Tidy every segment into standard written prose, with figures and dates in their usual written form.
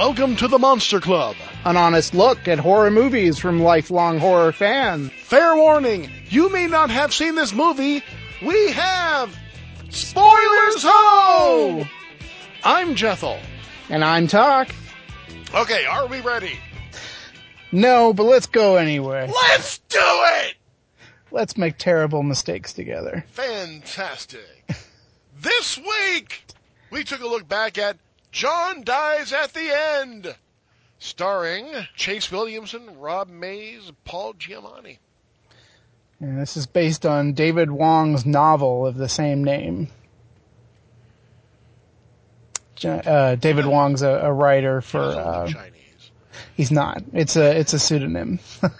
Welcome to the Monster Club. An honest look at horror movies from lifelong horror fans. Fair warning, you may not have seen this movie. We have Spoilers Ho! I'm Jethel. And I'm Talk. Okay, are we ready? No, but let's go anyway. Let's do it! Let's make terrible mistakes together. Fantastic. This week, we took a look back at John Dies at the End, starring Chase Williamson, Rob Mays, Paul Giamatti. And this is based on David Wong's novel of the same name. David Wong's a writer for... Chinese. He's not. It's a pseudonym.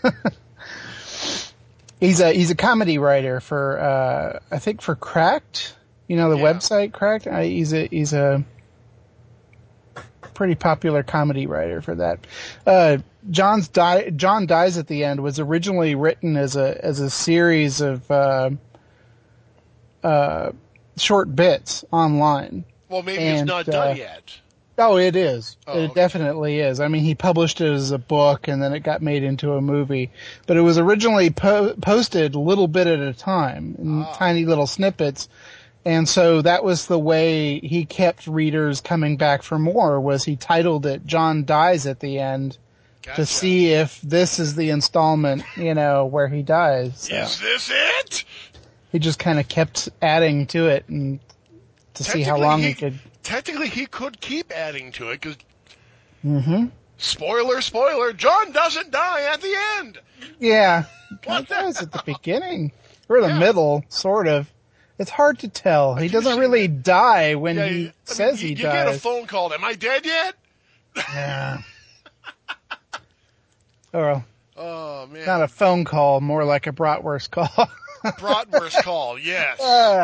He's a comedy writer for, I think for Cracked. You know, the website Cracked? He's a pretty popular comedy writer for that. John Dies at the End was originally written as a series of short bits online. Well, maybe it's not done yet. Oh, it is. Oh, it definitely is. I mean, he published it as a book, and then it got made into a movie. But it was originally posted a little bit at a time, in tiny little snippets. And so that was the way he kept readers coming back for more, was he titled it John Dies at the End to see if this is the installment, where he dies. So is this it? he just kind of kept adding to it and to see how long he could... Technically, he could keep adding to it, because... Spoiler, John doesn't die at the end! Yeah. He dies at the beginning. Or the middle, sort of. It's hard to tell. He doesn't really die when he says he dies. You get a phone call, am I dead yet? Yeah. Or oh, man. not a phone call, more like a bratwurst call. Bratwurst call, yes.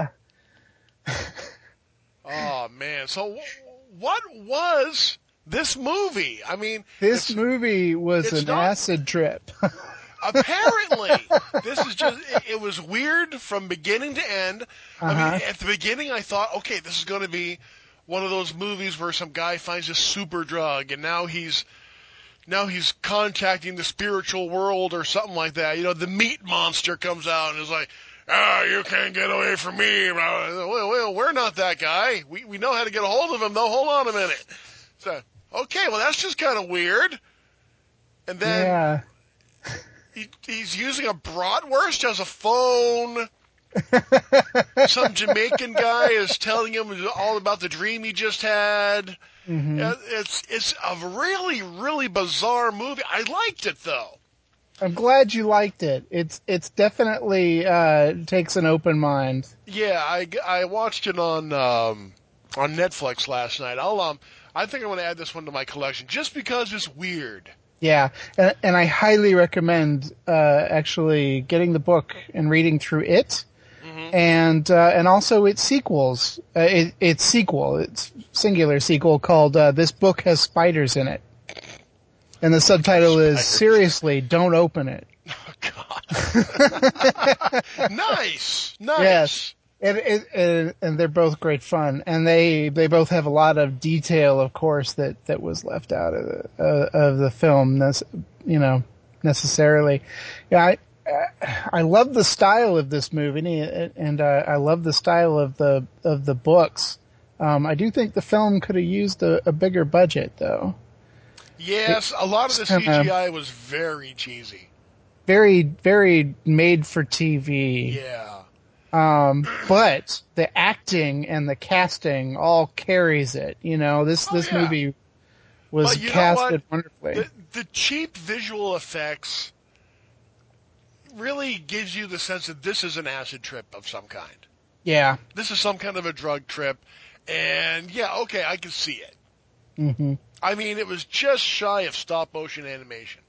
Oh, man. So what was this movie? I mean... This movie was an acid trip. Apparently. This is just... It was weird from beginning to end. I mean, at the beginning I thought, okay, this is going to be one of those movies where some guy finds a super drug and now he's contacting the spiritual world or something like that. The meat monster comes out and is like, you can't get away from me. Well, we're not that guy. We know how to get a hold of him, though. Hold on a minute. So, okay, well, that's just kind of weird. And then he's using a bratwurst as a phone. Some Jamaican guy is telling him all about the dream he just had. Mm-hmm. It's a really, really bizarre movie. I liked it, though. I'm glad you liked it. It's definitely takes an open mind. Yeah, I watched it on Netflix last night. I think I'm going to add this one to my collection just because it's weird. Yeah, and I highly recommend actually getting the book and reading through it, and also its sequels. Its singular sequel called "This Book Has Spiders in It." And the subtitle is, seriously, don't open it. Oh, God. Nice. Yes. And they're both great fun. And they both have a lot of detail, of course, that was left out of the film, necessarily. Yeah, I love the style of this movie, and I love the style of the books. I do think the film could have used a bigger budget, though. Yes, a lot of the CGI was very cheesy. Very, very made for TV. Yeah. But the acting and the casting all carries it. This movie was casted wonderfully. The cheap visual effects really gives you the sense that this is an acid trip of some kind. Yeah. This is some kind of a drug trip. And, okay, I can see it. Mm-hmm. I mean, it was just shy of stop-motion animation.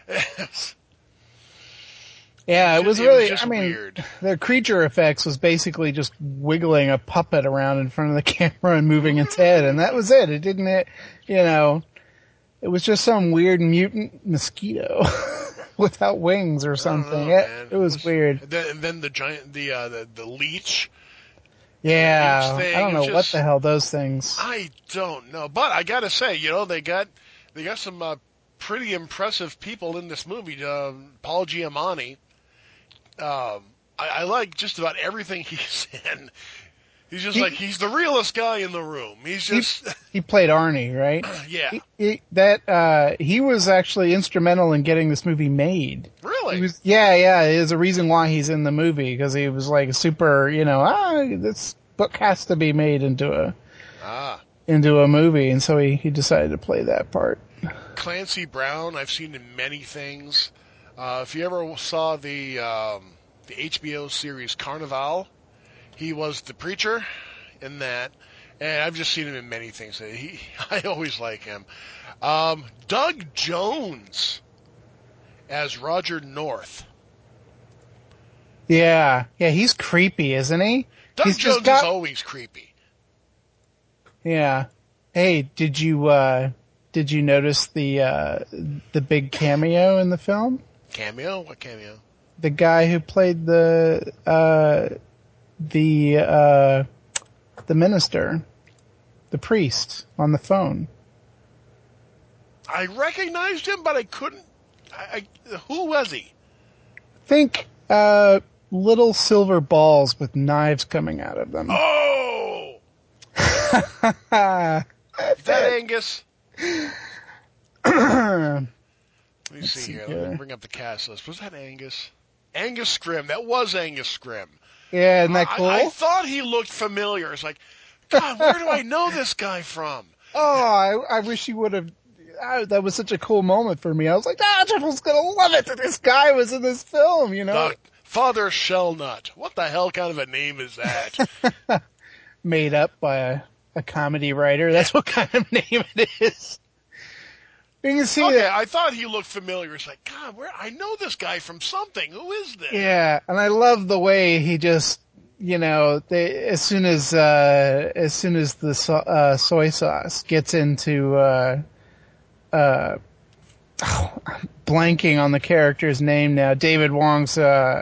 Yeah, it was really, weird. The creature effects was basically just wiggling a puppet around in front of the camera and moving its head, and that was it. It didn't, it was just some weird mutant mosquito without wings or something. It was weird. And then the giant, the leech. Yeah, I don't know what the hell those things. I don't know, but I gotta say, they got They got some pretty impressive people in this movie. Paul Giamatti. I like just about everything he's in. He's just he's the realest guy in the room. He's just he played Arnie, right? Yeah. He was actually instrumental in getting this movie made. Really? Yeah. There's a reason why he's in the movie, because he was like super, this book has to be made into a movie, and so he decided to play that part. Clancy Brown, I've seen in many things. If you ever saw the HBO series Carnival, he was the preacher in that, and I've just seen him in many things. I always like him. Doug Jones as Roger North. Yeah, he's creepy, isn't he? Doug Jones is always creepy. Yeah. Hey, did you notice the big cameo in the film? Cameo? What cameo? The guy who played the minister, the priest on the phone. I recognized him, but I couldn't. Who was he? Think little silver balls with knives coming out of them. Oh! Is that Angus? Let me see here. Let me bring up the cast list. Was that Angus? Angus Scrimm. That was Angus Scrimm. Yeah, isn't that cool? I thought he looked familiar. It's like, God, where do I know this guy from? Oh, I wish he would have. That was such a cool moment for me. I was like, Jeffrey's gonna love it that this guy was in this film, Father Shellnut. What the hell kind of a name is that? Made up by a comedy writer. That's what kind of name it is. You can see that. I thought he looked familiar. It's like, God, I know this guy from something. Who is this? Yeah, and I love the way he just, as soon as the soy sauce gets into, I'm blanking on the character's name now, David Wong's,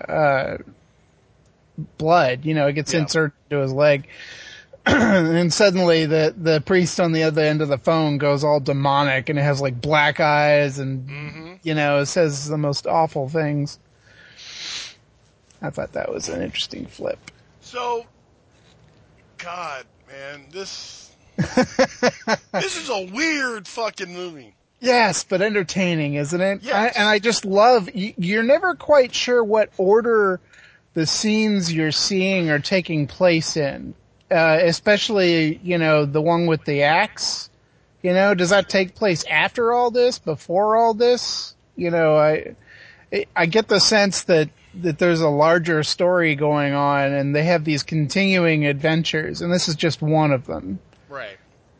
blood, it gets inserted into his leg. And suddenly the priest on the other end of the phone goes all demonic, and it has like black eyes and, it says the most awful things. I thought that was an interesting flip. So, God, man, this is a weird fucking movie. Yes, but entertaining, isn't it? Yes. And I just love, you're never quite sure what order the scenes you're seeing are taking place in. Especially, the one with the axe. Does that take place after all this, before all this? I get the sense that there's a larger story going on, and they have these continuing adventures, and this is just one of them. Right.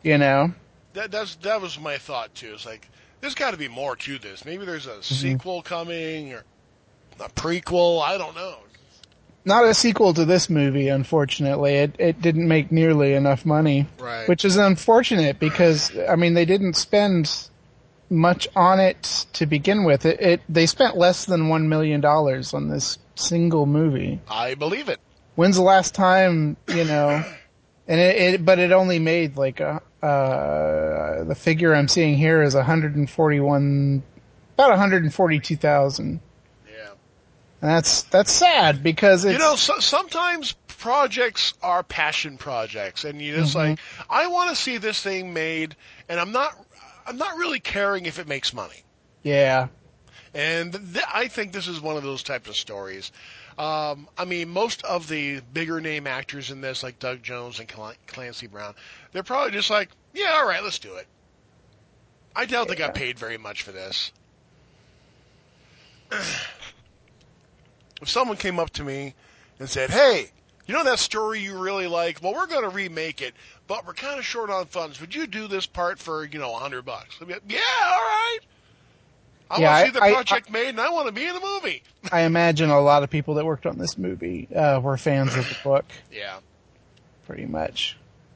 That was my thought too. It's like, there's got to be more to this. Maybe there's a sequel coming, or a prequel. I don't know. Not a sequel to this movie, unfortunately. It didn't make nearly enough money. Right. Which is unfortunate because, they didn't spend much on it to begin with. They spent less than $1 million on this single movie. I believe it. When's the last time, but it only made like the figure I'm seeing here is about 142,000. And that's sad because it's... sometimes projects are passion projects, and you just like, I want to see this thing made, and I'm not really caring if it makes money. Yeah. And I think this is one of those types of stories. Most of the bigger name actors in this, like Doug Jones and Clancy Brown, they're probably just like, yeah, all right, let's do it. I doubt they got paid very much for this. If someone came up to me and said, hey, you know that story you really like? Well, we're going to remake it, but we're kind of short on funds. Would you do this part for, $100? I'd be like, yeah, all right. I want to see the project made, and I want to be in the movie. I imagine a lot of people that worked on this movie were fans of the book. Yeah. Pretty much.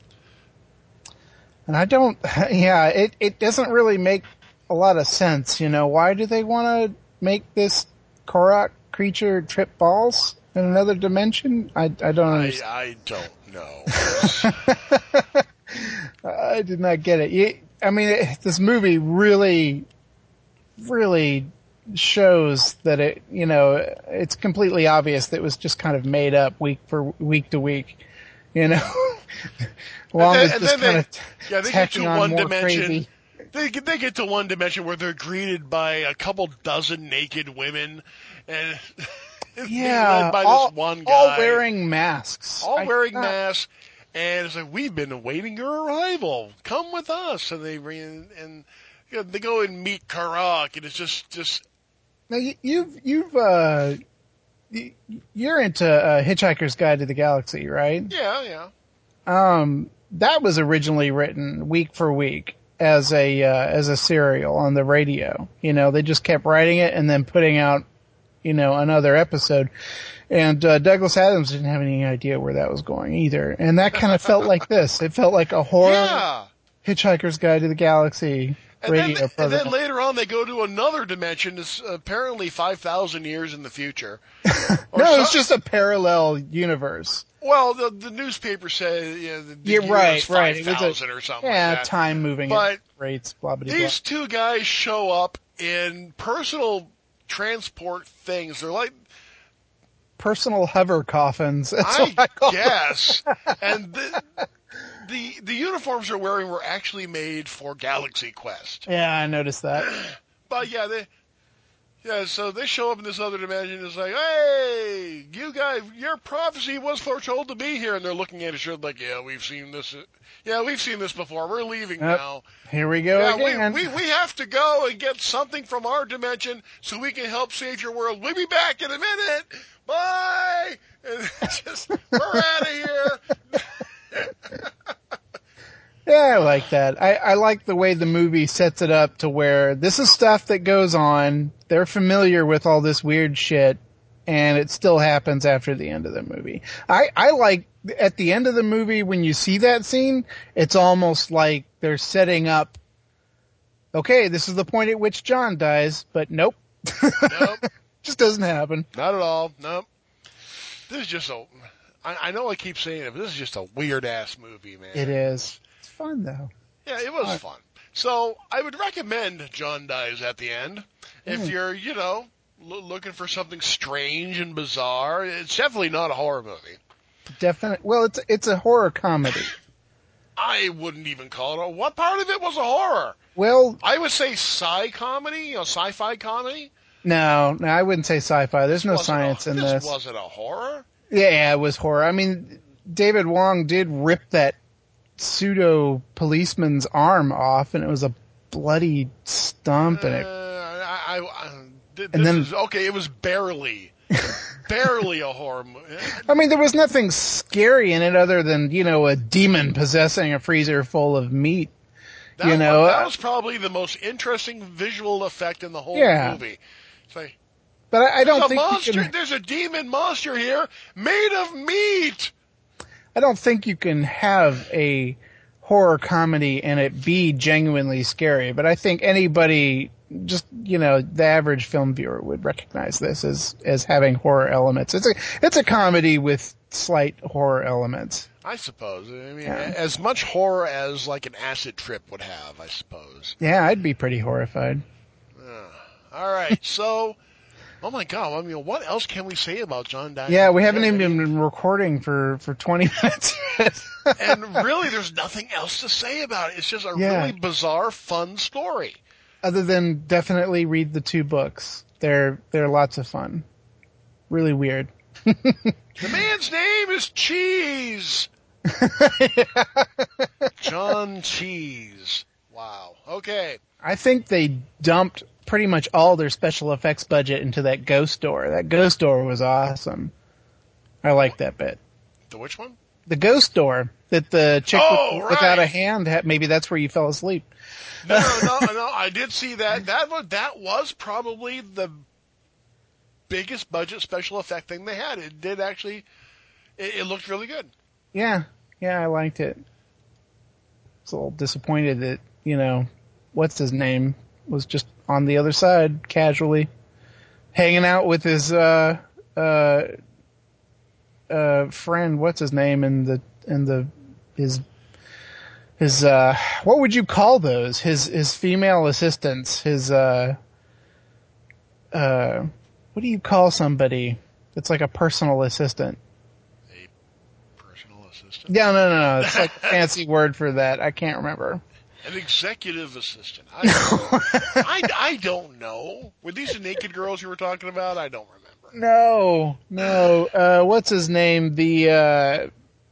And it doesn't really make a lot of sense. Why do they want to make this Korok creature trip balls in another dimension? I don't understand. I don't know. I did not get it. I mean, this movie really, really shows that it's completely obvious that it was just kind of made up week to week. Along with just kind of tacking on more crazy. They get to one dimension where they're greeted by a couple dozen naked women, and it's being led by this one guy. All wearing masks. Masks. And it's like, we've been awaiting your arrival. Come with us. And they go and meet Karak, and it's just. Now you're into Hitchhiker's Guide to the Galaxy, right? Yeah. That was originally written week for week as a serial on the radio. They just kept writing it and then putting out, another episode. And Douglas Adams didn't have any idea where that was going either. And that kind of felt like this. It felt like a horror Hitchhiker's Guide to the Galaxy radio program. And then later on they go to another dimension. It's apparently 5,000 years in the future. No, it's just a parallel universe. Well, the newspaper said the year was 5,000 or something like that. Time moving at rates, blah, blah, blah. These two guys show up in personal transport things. They're like personal hover coffins. That's I guess. And the uniforms they're wearing were actually made for Galaxy Quest. Yeah, I noticed that. But so they show up in this other dimension. It's like, hey, you guys, your prophecy was foretold to be here. And they're looking at each other like, yeah, we've seen this. Yeah, we've seen this before. We're leaving now. Here we go again. We have to go and get something from our dimension so we can help save your world. We'll be back in a minute. Bye. And we're out of here. Yeah, I like that. I like the way the movie sets it up to where this is stuff that goes on. They're familiar with all this weird shit, and it still happens after the end of the movie. I like at the end of the movie when you see that scene, it's almost like they're setting up, okay, this is the point at which John dies, but nope. Nope. Just doesn't happen. Not at all. Nope. This is just I know I keep saying it, but this is just a weird-ass movie, man. It is. It's fun, though. Yeah, it was fun. So I would recommend John Dies at the End. If you're, looking for something strange and bizarre, it's definitely not a horror movie. Definitely. Well, it's a horror comedy. I wouldn't even call it what part of it was a horror? Well, I would say sci-fi comedy. No, I wouldn't say sci-fi. There's no science in this. Was it a horror? Yeah, it was horror. I mean, David Wong did rip that pseudo policeman's arm off, and it was a bloody stump, and it was barely a horror movie. I mean, there was nothing scary in it other than, a demon possessing a freezer full of meat. That was probably the most interesting visual effect in the whole movie. Like, but I don't think there's a demon monster here made of meat. I don't think you can have a horror comedy and it be genuinely scary, but I think anybody, just, the average film viewer would recognize this as having horror elements. It's a comedy with slight horror elements. I suppose. I mean, as much horror as like an acid trip would have, I suppose. Yeah, I'd be pretty horrified. All right, so, oh my God, I mean, what else can we say about John Dies? Yeah, we haven't even been recording for 20 minutes yet. And really, there's nothing else to say about it. It's just a really bizarre, fun story. Other than definitely read the 2 books. They're lots of fun. Really weird. The man's name is Cheese. John Cheese. Wow. Okay. I think they dumped pretty much all their special effects budget into that ghost door. That ghost door was awesome. I like that bit. The which one? The ghost door that the chick without a hand had. Maybe that's where you fell asleep. No, I did see that. That was probably the biggest budget special effect thing they had. It did actually. It looked really good. Yeah, I liked it. I was a little disappointed that what's his name was just on the other side casually hanging out with his friend. What's his name? And his what would you call those? His female assistants, what do you call somebody that's like a personal assistant? A personal assistant? Yeah, no. It's like a fancy word for that. I can't remember. An executive assistant. I don't know. Were these the naked girls you were talking about? I don't remember. No. What's his name? The,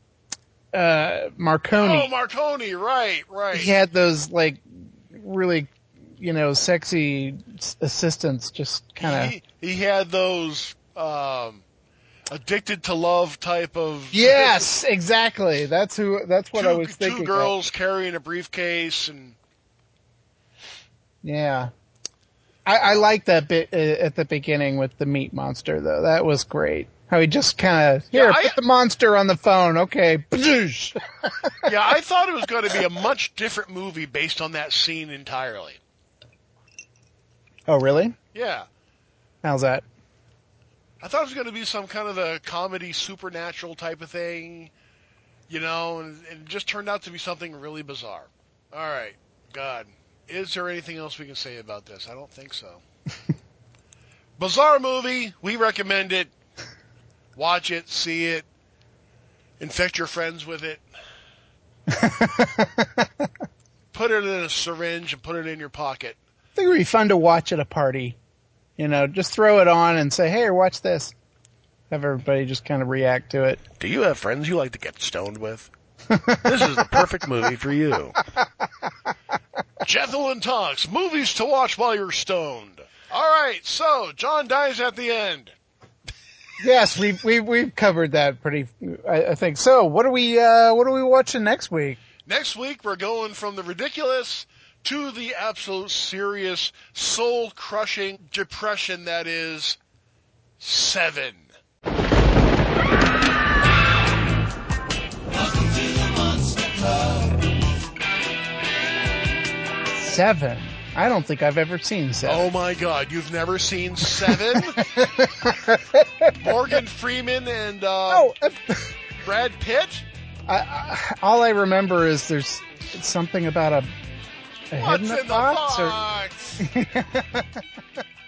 Marconi. Oh, Marconi, right. He had those, like, really, sexy assistants just kind of... He had those, addicted to love type of... Yes, exactly. That's what I was thinking. Two girls carrying a briefcase and... Yeah. I like that bit at the beginning with the meat monster, though. That was great. How he just kind of, put the monster on the phone. Okay. Yeah, I thought it was going to be a much different movie based on that scene entirely. Oh, really? Yeah. How's that? I thought it was going to be some kind of a comedy, supernatural type of thing, and it just turned out to be something really bizarre. All right. God. Is there anything else we can say about this? I don't think so. Bizarre movie. We recommend it. Watch it, see it, infect your friends with it. Put it in a syringe and put it in your pocket. I think it would be fun to watch at a party. Just throw it on and say, hey, watch this. Have everybody just kind of react to it. Do you have friends you like to get stoned with? This is the perfect movie for you. Gentleman Talks, movies to watch while you're stoned. All right, so John dies at the end. Yes, we've covered that pretty. I think so. What are we watching next week? Next week we're going from the ridiculous to the absolute serious, soul-crushing depression that is Seven. Welcome to the Monster Club. Seven. I don't think I've ever seen Seven. Oh my God, you've never seen Seven? Morgan Freeman and Brad Pitt? All I remember is there's something about a head in the box. What's in the box?